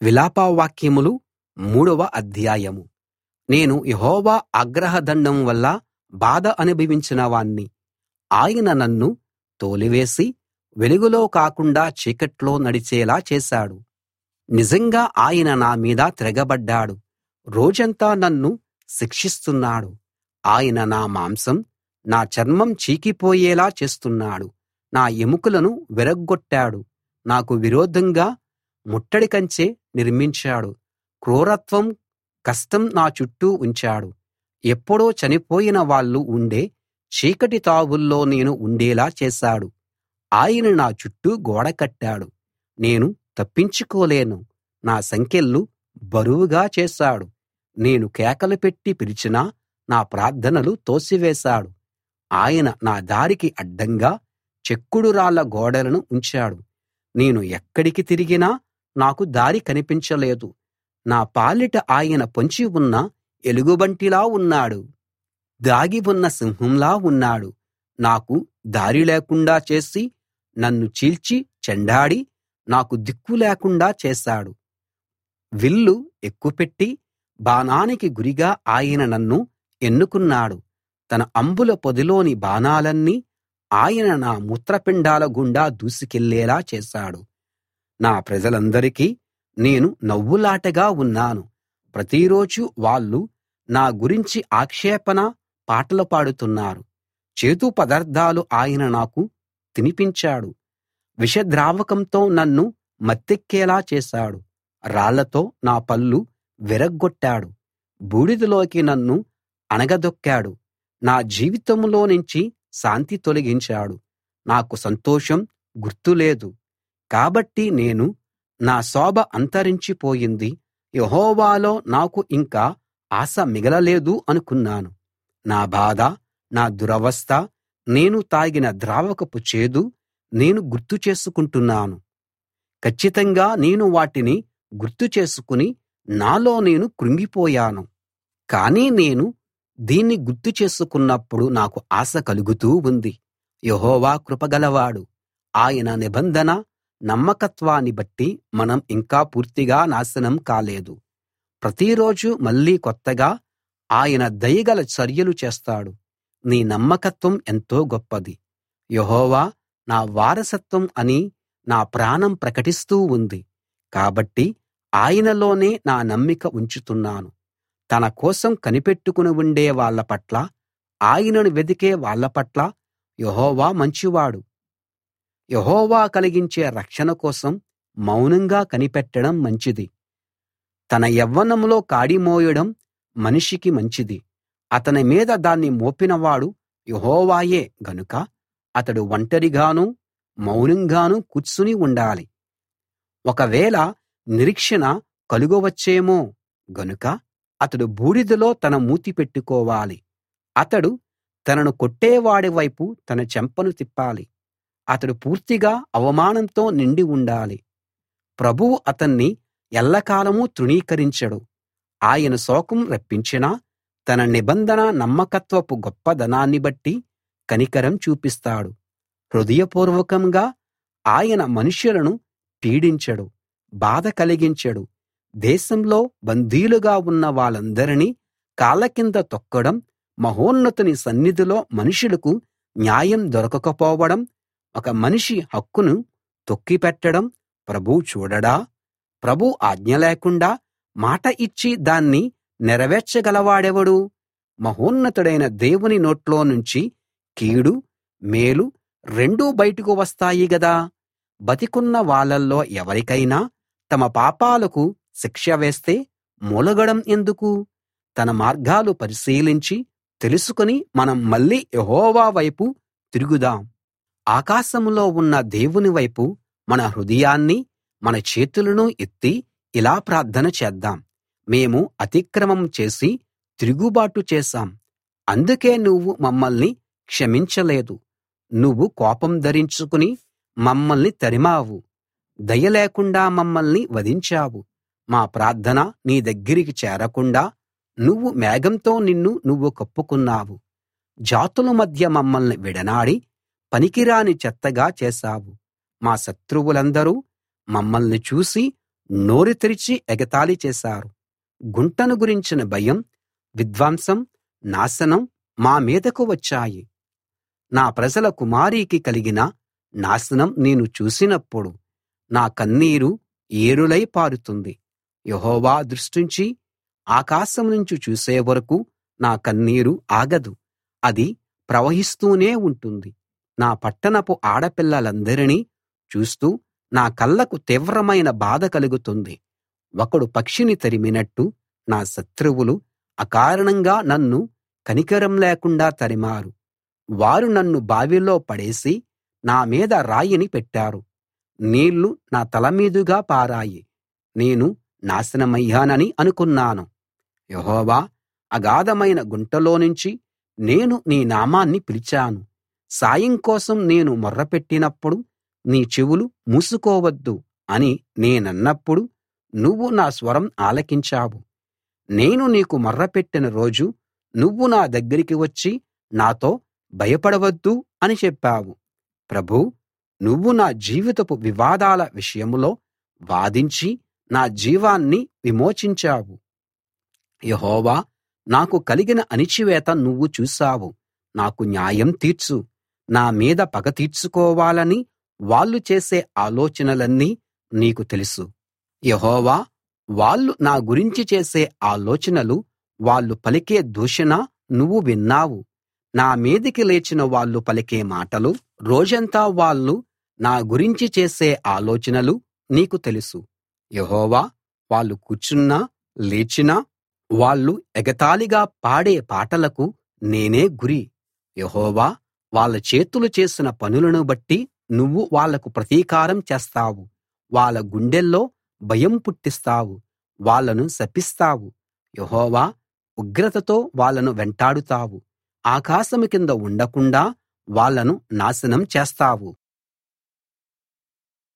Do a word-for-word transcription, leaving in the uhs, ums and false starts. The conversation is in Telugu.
విలాపవాక్యములు మూడవ అధ్యాయం. నేను యెహోవా ఆగ్రహదండం వల్ల బాధ అనుభవించిన వాణ్ణి. ఆయన నన్ను తోలివేసి వెలుగులో కాకుండా చీకట్లో నడిచేలా చేశాడు. నిజంగా ఆయన నా మీద తిరగబడ్డాడు. రోజంతా నన్ను శిక్షిస్తున్నాడు. ఆయన నా మాంసం, నా చర్మం చీకిపోయేలా చేస్తున్నాడు. నా ఎముకలను విరగ్గొట్టాడు. నాకు విరోధంగా ముట్టడి కంచె నిర్మించాడు. క్రూరత్వం, కష్టం నా చుట్టూ ఉంచాడు. ఎప్పుడో చనిపోయిన వాళ్ళు ఉండే చీకటి తావుల్లో నేను ఉండేలా చేశాడు. ఆయన నా చుట్టూ గోడ కట్టాడు. నేను తప్పించుకోలేను. నా సంకెళ్ళు బరువుగా చేశాడు. నేను కేకలు పెట్టి పిలిచినా నా ప్రార్థనలు తోసివేశాడు. ఆయన నా దారికి అడ్డంగా చెక్కుడు రాళ్ల గోడలను ఉంచాడు. నేను ఎక్కడికి తిరిగినా నాకు దారి కనిపించలేదు. నా పాలిట ఆయన పొంచి ఉన్న ఎలుగుబంటిలా ఉన్నాడు. దాగి ఉన్న సింహంలా ఉన్నాడు. నాకు దారి లేకుండా చేసి, నన్ను చీల్చి చెండాడి, నాకు దిక్కు లేకుండా చేశాడు. విల్లు ఎక్కుపెట్టి బాణానికి గురిగా ఆయన నన్ను ఎన్నుకున్నాడు. తన అంబుల పొదిలోని బాణాలన్నీ ఆయన నా మూత్రపిండాల గుండా దూసుకెళ్ళేలా చేశాడు. నా ప్రజలందరికీ నేను నవ్వులాటగా ఉన్నాను. ప్రతిరోజూ వాళ్ళు నా గురించి ఆక్షేపణ పాటలు పాడుతున్నారు. చేదు పదార్థాలు ఆయన నాకు తినిపించాడు. విషద్రావకంతో నన్ను మత్తెక్కేలా చేశాడు. రాళ్లతో నా పళ్ళు విరగ్గొట్టాడు. బూడిదలోకి నన్ను అణగదొక్కాడు. నా జీవితంలో నుంచి శాంతి తొలగించాడు. నాకు సంతోషం గుర్తులేదు. కాబట్టి నేను నా శోభ అంతరించిపోయింది, యెహోవాలో నాకు ఇంక ఆశ మిగలలేదు అనుకున్నాను. నా బాధ, నా దురవస్థ, నేను తాగిన ద్రావకపు చేదు నేను గుర్తు చేసుకుంటున్నాను. కచ్చితంగా నేను వాటిని గుర్తు చేసుకుని నాలో నేను కృంగిపోయాను. కానీ నేను దీన్ని గుర్తు చేసుకున్నప్పుడు నాకు ఆశ కలుగుతూ ఉంది. యెహోవా కృపగలవాడు. ఆయన నిబంధన నమ్మకత్వాన్ని బట్టి మనం ఇంకా పూర్తిగా నాశనం కాలేదు. ప్రతిరోజు మళ్ళీ కొత్తగా ఆయన దయగల చర్యలు చేస్తాడు. నీ నమ్మకత్వం ఎంతో గొప్పది. యెహోవా నా వారసత్వం అని నా ప్రాణం ప్రకటిస్తూ ఉంది. కాబట్టి ఆయనలోనే నా నమ్మిక ఉంచుతున్నాను. తన కోసం కనిపెట్టుకుని ఉండే వాళ్ళ పట్ల, ఆయనను వెదికే వాళ్ళ పట్ల యెహోవా మంచివాడు. యెహోవా కలిగించే రక్షణ కోసం మౌనంగా కనిపెట్టడం మంచిది. తన యవ్వనంలో కాడి మోయడం మనిషికి మంచిది. అతని మీద దాన్ని మోపినవాడు యెహోవాయే గనుక అతడు ఒంటరిగానూ మౌనంగానూ కూర్చుని ఉండాలి. ఒకవేళ నిరీక్షణ కలుగవచ్చేమో గనుక అతడు బూడిదలో తన మూతి పెట్టుకోవాలి. అతడు తనను కొట్టేవాడి వైపు తన చెంపను తిప్పాలి. అతడు పూర్తిగా అవమానంతో నిండి ఉండాలి. ప్రభువు అతన్ని ఎల్లకాలమూ తృణీకరించడు. ఆయన శోకం రప్పించినా తన నిబంధన నమ్మకత్వపు గొప్పదనాన్ని బట్టి కనికరం చూపిస్తాడు. హృదయపూర్వకంగా ఆయన మనుషులను పీడించడు, బాధ కలిగించడు. దేశంలో బందీలుగా ఉన్న వాళ్ళందరినీ కాళ్ళ కింద తొక్కడం, మహోన్నతుని సన్నిధిలో మనుషులకు న్యాయం దొరకకపోవడం, ఒక మనిషి హక్కును తొక్కిపెట్టడం ప్రభువు చూడడా? ప్రభువు ఆజ్ఞ లేకుండా మాట ఇచ్చి దాన్ని నెరవేర్చగలవాడెవడు? మహోన్నతుడైన దేవుని నోట్లో నుంచి కీడు, మేలు రెండూ బయటకు వస్తాయి గదా! బతికున్న వాళ్ళల్లో ఎవరికైనా తమ పాపాలకు శిక్ష వేస్తే మూలగడం ఎందుకు? తన మార్గాలు పరిశీలించి తెలుసుకుని మనం మళ్ళీ యెహోవా వైపు తిరుగుదాం. ఆకాశంలో ఉన్న దేవుని వైపు మన హృదయాన్ని, మన చేతులను ఎత్తి ఇలా ప్రార్థన చేద్దాం. మేము అతిక్రమం చేసి తిరుగుబాటు చేశాం. అందుకే నువ్వు మమ్మల్ని క్షమించలేదు. నువ్వు కోపం ధరించుకుని మమ్మల్ని తరిమావు. దయ లేకుండా మమ్మల్ని వధించావు. మా ప్రార్థన నీ దగ్గరికి చేరకుండా నువ్వు మేఘంతో నిన్ను నువ్వు కప్పుకున్నావు. జాతుల మధ్య మమ్మల్ని విడనాడి పనికిరాని చెత్తగా చేశావు. మా శత్రువులందరూ మమ్మల్ని చూసి నోరు తెరిచి ఎగతాళి చేశారు. గుంటను గురించిన భయం, విధ్వంసం, నాశనం మా మీదకు వచ్చాయి. నా ప్రజల కుమారికి కలిగిన నాశనం నేను చూసినప్పుడు నా కన్నీరు ఏరులై పారుతుంది. యెహోవా దృష్టించి ఆకాశం నుంచి చూసే వరకు నా కన్నీరు ఆగదు, అది ప్రవహిస్తూనే ఉంటుంది. నా పట్టణపు ఆడపిల్లలందరినీ చూస్తూ నా కళ్ళకు తీవ్రమైన బాధ కలుగుతుంది. ఒకడు పక్షిని తరిమినట్టు నా శత్రువులు అకారణంగా నన్ను కనికరం లేకుండా తరిమారు. వారు నన్ను బావిలో పడేసి నా మీద రాయిని పెట్టారు. నీళ్లు నా తల మీదుగా పారాయి. నేను నాశనమయ్యానని అనుకున్నాను. యెహోవా, అగాధమైన గుంటలోనుంచి నేను నీ నామాన్ని పిలిచాను. సాయం కోసం నేను మొర్రపెట్టినప్పుడు నీ చెవులు మూసుకోవద్దు అని నేనన్నప్పుడు నువ్వు నా స్వరం ఆలకించావు. నేను నీకు మొర్రపెట్టిన రోజు నువ్వు నా దగ్గరికి వచ్చి నాతో భయపడవద్దు అని చెప్పావు. ప్రభూ, నువ్వు నా జీవితపు వివాదాల విషయంలో వాదించి నా జీవాన్ని విమోచించావు. యెహోవా, నాకు కలిగిన అణిచివేత నువ్వు చూశావు. నాకు న్యాయం తీర్చు. నా మీద పగ తీర్చుకోవాలని వాళ్ళు చేసే ఆలోచనలన్నీ నీకు తెలుసు. యెహోవా, వాళ్ళు నా గురించి చేసే ఆలోచనలు, వాళ్ళు పలికే దూషణ నువ్వు విన్నావు. నా మీదికి లేచిన వాళ్ళు పలికే మాటలు, రోజంతా వాళ్ళు నా గురించి చేసే ఆలోచనలు నీకు తెలుసు. యెహోవా, వాళ్ళు కూర్చున్నా లేచినా వాళ్ళు ఎగతాళిగా పాడే పాటలకు నేనే గురి. యెహోవా, వాళ్ళ చేతులు చేసిన పనులను బట్టి నువ్వు వాళ్లకు ప్రతీకారం చేస్తావు. వాళ్ళ గుండెల్లో భయం పుట్టిస్తావు, వాళ్ళను శపిస్తావు. యెహోవా, ఉగ్రతతో వాళ్ళను వెంటాడుతావు. ఆకాశం కింద ఉండకుండా వాళ్ళను నాశనం చేస్తావు.